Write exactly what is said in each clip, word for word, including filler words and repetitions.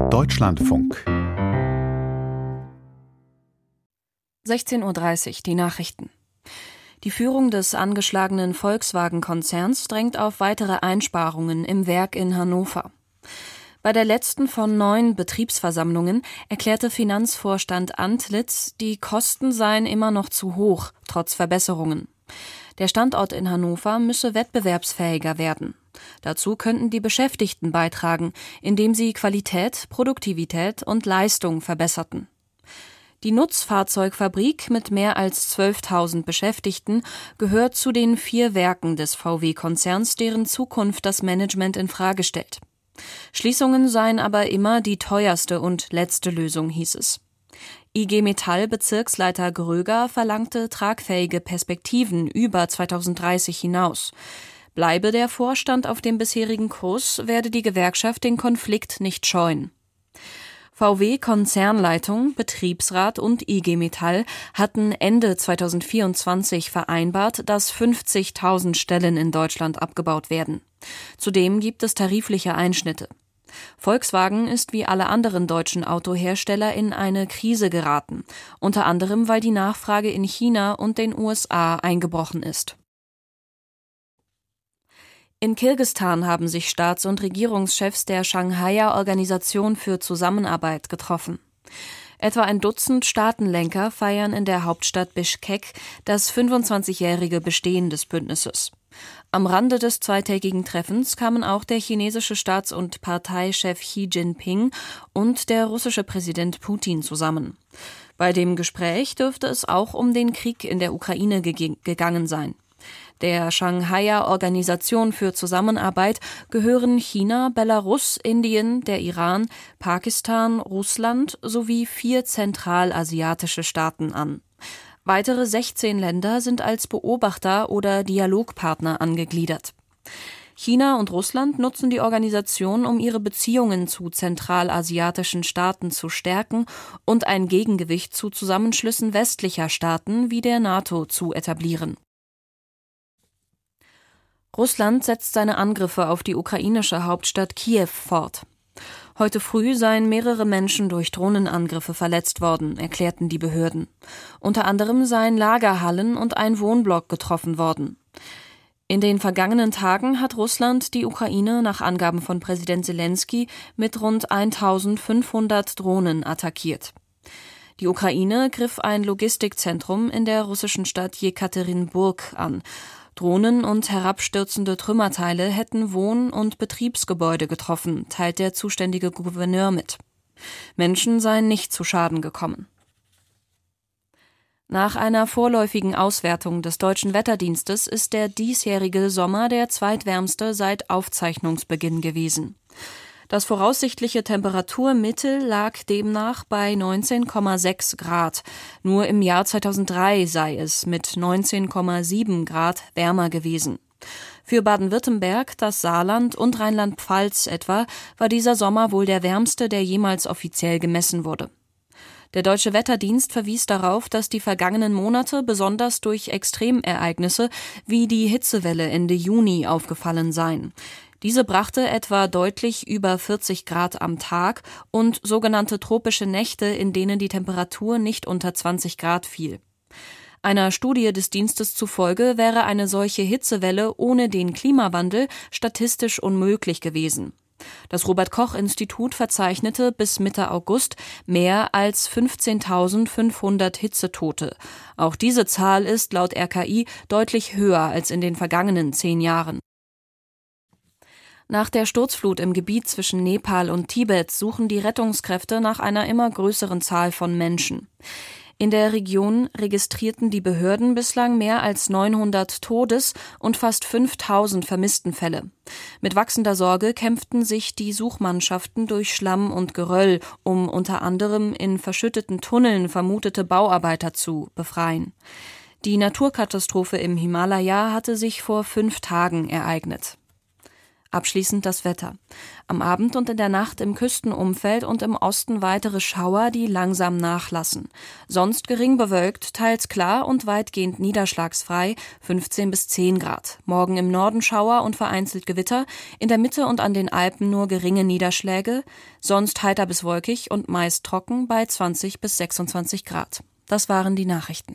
Deutschlandfunk. sechzehn Uhr dreißig, die Nachrichten. Die Führung des angeschlagenen Volkswagen-Konzerns drängt auf weitere Einsparungen im Werk in Hannover. Bei der letzten von neun Betriebsversammlungen erklärte Finanzvorstand Antlitz, die Kosten seien immer noch zu hoch, trotz Verbesserungen. Der Standort in Hannover müsse wettbewerbsfähiger werden. Dazu könnten die Beschäftigten beitragen, indem sie Qualität, Produktivität und Leistung verbesserten. Die Nutzfahrzeugfabrik mit mehr als zwölftausend Beschäftigten gehört zu den vier Werken des V W-Konzerns, deren Zukunft das Management in Frage stellt. Schließungen seien aber immer die teuerste und letzte Lösung, hieß es. I G Metall-Bezirksleiter Gröger verlangte tragfähige Perspektiven über zweitausenddreißig hinaus. Bleibe der Vorstand auf dem bisherigen Kurs, werde die Gewerkschaft den Konflikt nicht scheuen. V W-Konzernleitung, Betriebsrat und I G Metall hatten Ende zweitausendvierundzwanzig vereinbart, dass fünfzigtausend Stellen in Deutschland abgebaut werden. Zudem gibt es tarifliche Einschnitte. Volkswagen ist wie alle anderen deutschen Autohersteller in eine Krise geraten, unter anderem weil die Nachfrage in China und den U S A eingebrochen ist. In Kirgisistan haben sich Staats- und Regierungschefs der Shanghaier Organisation für Zusammenarbeit getroffen. Etwa ein Dutzend Staatenlenker feiern in der Hauptstadt Bischkek das fünfundzwanzigjährige Bestehen des Bündnisses. Am Rande des zweitägigen Treffens kamen auch der chinesische Staats- und Parteichef Xi Jinping und der russische Präsident Putin zusammen. Bei dem Gespräch dürfte es auch um den Krieg in der Ukraine ge- gegangen sein. Der Shanghaier Organisation für Zusammenarbeit gehören China, Belarus, Indien, der Iran, Pakistan, Russland sowie vier zentralasiatische Staaten an. Weitere sechzehn Länder sind als Beobachter oder Dialogpartner angegliedert. China und Russland nutzen die Organisation, um ihre Beziehungen zu zentralasiatischen Staaten zu stärken und ein Gegengewicht zu Zusammenschlüssen westlicher Staaten wie der NATO zu etablieren. Russland setzt seine Angriffe auf die ukrainische Hauptstadt Kiew fort. Heute früh seien mehrere Menschen durch Drohnenangriffe verletzt worden, erklärten die Behörden. Unter anderem seien Lagerhallen und ein Wohnblock getroffen worden. In den vergangenen Tagen hat Russland die Ukraine nach Angaben von Präsident Selenskyj mit rund eintausendfünfhundert Drohnen attackiert. Die Ukraine griff ein Logistikzentrum in der russischen Stadt Jekaterinburg an. Drohnen und herabstürzende Trümmerteile hätten Wohn- und Betriebsgebäude getroffen, teilt der zuständige Gouverneur mit. Menschen seien nicht zu Schaden gekommen. Nach einer vorläufigen Auswertung des Deutschen Wetterdienstes ist der diesjährige Sommer der zweitwärmste seit Aufzeichnungsbeginn gewesen. Das voraussichtliche Temperaturmittel lag demnach bei neunzehn Komma sechs Grad. Nur im Jahr zweitausenddrei sei es mit neunzehn Komma sieben Grad wärmer gewesen. Für Baden-Württemberg, das Saarland und Rheinland-Pfalz etwa war dieser Sommer wohl der wärmste, der jemals offiziell gemessen wurde. Der Deutsche Wetterdienst verwies darauf, dass die vergangenen Monate besonders durch Extremereignisse wie die Hitzewelle Ende Juni aufgefallen seien. Diese brachte etwa deutlich über vierzig Grad am Tag und sogenannte tropische Nächte, in denen die Temperatur nicht unter zwanzig Grad fiel. Einer Studie des Dienstes zufolge wäre eine solche Hitzewelle ohne den Klimawandel statistisch unmöglich gewesen. Das Robert-Koch-Institut verzeichnete bis Mitte August mehr als fünfzehntausendfünfhundert Hitzetote. Auch diese Zahl ist laut R K I deutlich höher als in den vergangenen zehn Jahren. Nach der Sturzflut im Gebiet zwischen Nepal und Tibet suchen die Rettungskräfte nach einer immer größeren Zahl von Menschen. In der Region registrierten die Behörden bislang mehr als neunhundert Todes- und fast fünftausend Vermisstenfälle. Mit wachsender Sorge kämpften sich die Suchmannschaften durch Schlamm und Geröll, um unter anderem in verschütteten Tunneln vermutete Bauarbeiter zu befreien. Die Naturkatastrophe im Himalaya hatte sich vor fünf Tagen ereignet. Abschließend das Wetter. Am Abend und in der Nacht im Küstenumfeld und im Osten weitere Schauer, die langsam nachlassen. Sonst gering bewölkt, teils klar und weitgehend niederschlagsfrei, fünfzehn bis zehn Grad. Morgen im Norden Schauer und vereinzelt Gewitter, in der Mitte und an den Alpen nur geringe Niederschläge, sonst heiter bis wolkig und meist trocken bei zwanzig bis sechsundzwanzig Grad. Das waren die Nachrichten.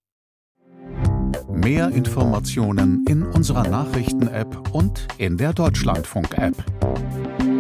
Mehr Informationen in unserer Nachrichten-App und in der Deutschlandfunk-App.